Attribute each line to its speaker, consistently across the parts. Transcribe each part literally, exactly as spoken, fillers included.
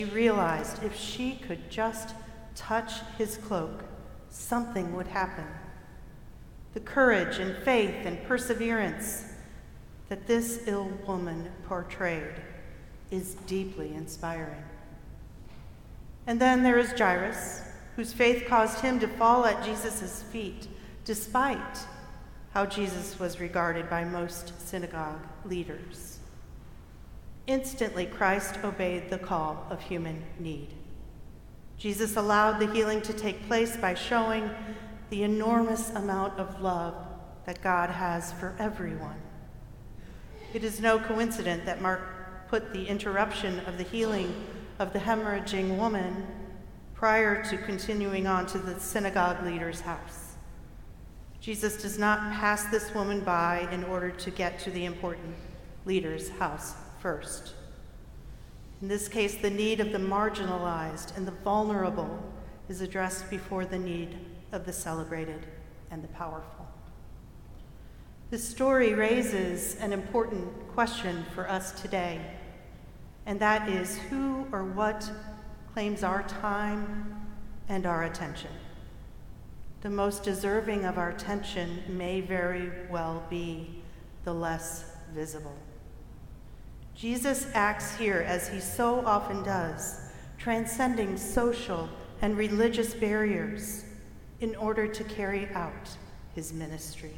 Speaker 1: She realized if she could just touch his cloak, something would happen. The courage and faith and perseverance that this ill woman portrayed is deeply inspiring. And then there is Jairus, whose faith caused him to fall at Jesus' feet, despite how Jesus was regarded by most synagogue leaders. Instantly, Christ obeyed the call of human need. Jesus allowed the healing to take place by showing the enormous amount of love that God has for everyone. It is no coincidence that Mark put the interruption of the healing of the hemorrhaging woman prior to continuing on to the synagogue leader's house. Jesus does not pass this woman by in order to get to the important leader's house first. In this case, the need of the marginalized and the vulnerable is addressed before the need of the celebrated and the powerful. This story raises an important question for us today, and that is who or what claims our time and our attention. The most deserving of our attention may very well be the less visible. Jesus acts here as he so often does, transcending social and religious barriers in order to carry out his ministry.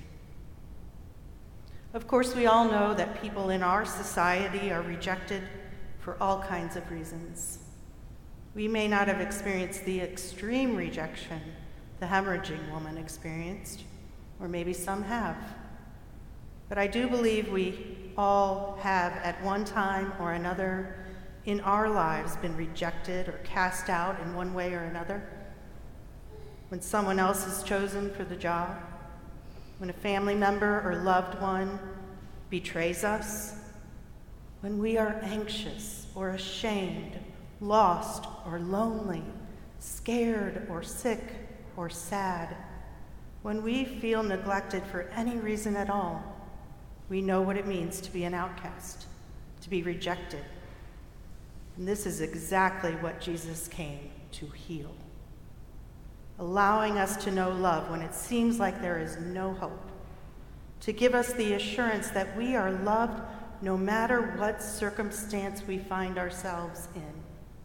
Speaker 1: Of course, we all know that people in our society are rejected for all kinds of reasons. We may not have experienced the extreme rejection the hemorrhaging woman experienced, or maybe some have. But I do believe we all have at one time or another in our lives been rejected or cast out in one way or another. When someone else is chosen for the job, when a family member or loved one betrays us, when we are anxious or ashamed, lost or lonely, scared or sick or sad, when we feel neglected for any reason at all, we know what it means to be an outcast, to be rejected. And this is exactly what Jesus came to heal, allowing us to know love when it seems like there is no hope, to give us the assurance that we are loved no matter what circumstance we find ourselves in.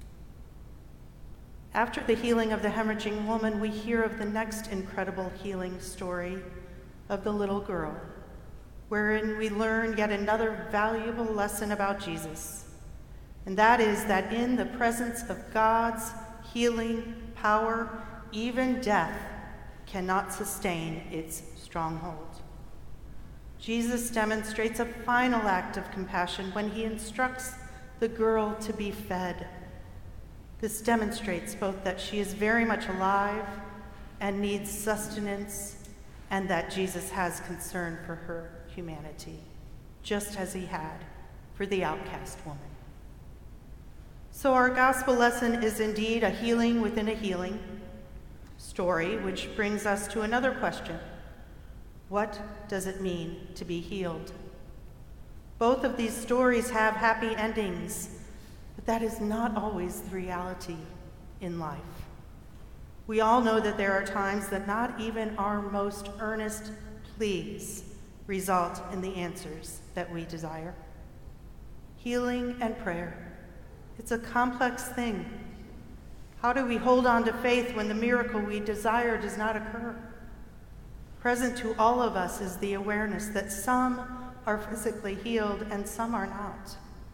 Speaker 1: After the healing of the hemorrhaging woman, we hear of the next incredible healing story of the little girl, wherein we learn yet another valuable lesson about Jesus, and that is that in the presence of God's healing power, even death cannot sustain its stronghold. Jesus demonstrates a final act of compassion when he instructs the girl to be fed. This demonstrates both that she is very much alive and needs sustenance, and that Jesus has concern for her humanity, just as he had for the outcast woman. So our gospel lesson is indeed a healing within a healing story, which brings us to another question. What does it mean to be healed? Both of these stories have happy endings, but that is not always the reality in life. We all know that there are times that not even our most earnest pleas result in the answers that we desire. Healing and prayer, it's a complex thing. How do we hold on to faith when the miracle we desire does not occur? Present to all of us is the awareness that some are physically healed and some are not.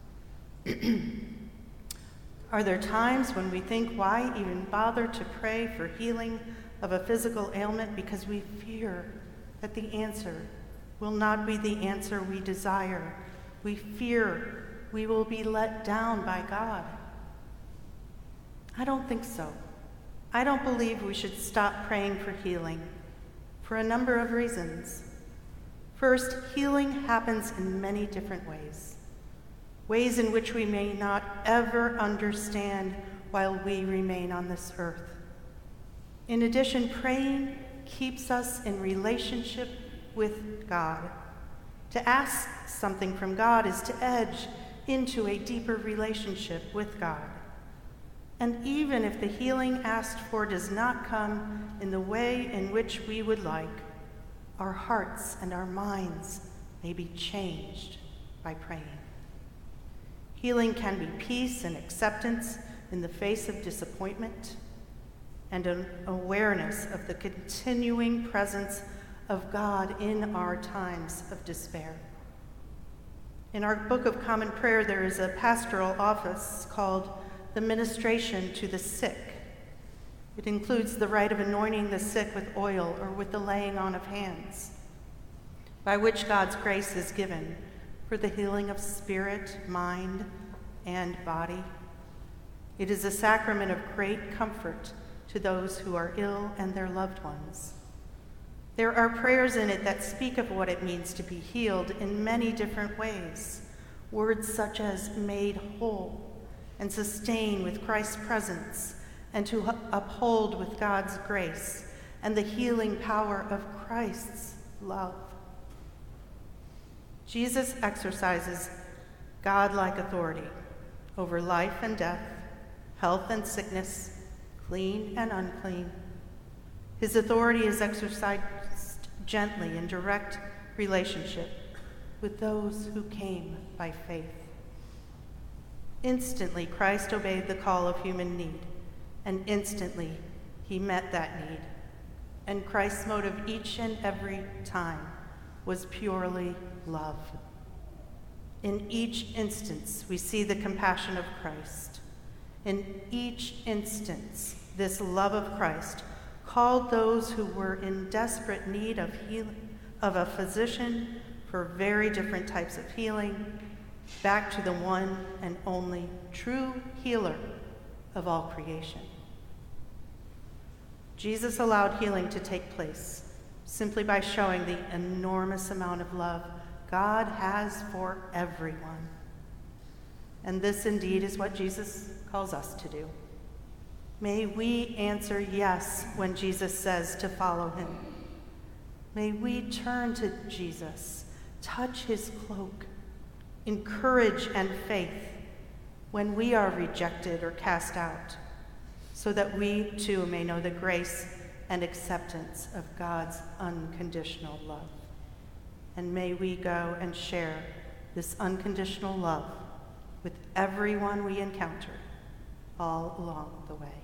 Speaker 1: Are there times when we think, why even bother to pray for healing of a physical ailment, because we fear that the answer will not be the answer we desire? We fear we will be let down by God. I don't think so. I don't believe we should stop praying for healing for a number of reasons. First, healing happens in many different ways, ways in which we may not ever understand while we remain on this earth. In addition, praying keeps us in relationship with God. To ask something from God is to edge into a deeper relationship with God. And even if the healing asked for does not come in the way in which we would like, our hearts and our minds may be changed by praying. Healing can be peace and acceptance in the face of disappointment, and an awareness of the continuing presence of God in our times of despair. In our Book of Common Prayer, there is a pastoral office called the Ministration to the Sick. It includes the rite of anointing the sick with oil or with the laying on of hands, by which God's grace is given for the healing of spirit, mind, and body. It is a sacrament of great comfort to those who are ill and their loved ones. There are prayers in it that speak of what it means to be healed in many different ways. Words such as made whole and sustain with Christ's presence and to uphold with God's grace and the healing power of Christ's love. Jesus exercises God-like authority over life and death, health and sickness, clean and unclean. His authority is exercised gently in direct relationship with those who came by faith. Instantly, Christ obeyed the call of human need, and instantly he met that need. And Christ's motive each and every time was purely love. In each instance, we see the compassion of Christ. In each instance, this love of Christ called those who were in desperate need of healing, of a physician for very different types of healing, back to the one and only true healer of all creation. Jesus allowed healing to take place simply by showing the enormous amount of love God has for everyone. And this indeed is what Jesus calls us to do. May we answer yes when Jesus says to follow him. May we turn to Jesus, touch his cloak, encourage and faith when we are rejected or cast out, so that we too may know the grace and acceptance of God's unconditional love. And may we go and share this unconditional love with everyone we encounter all along the way.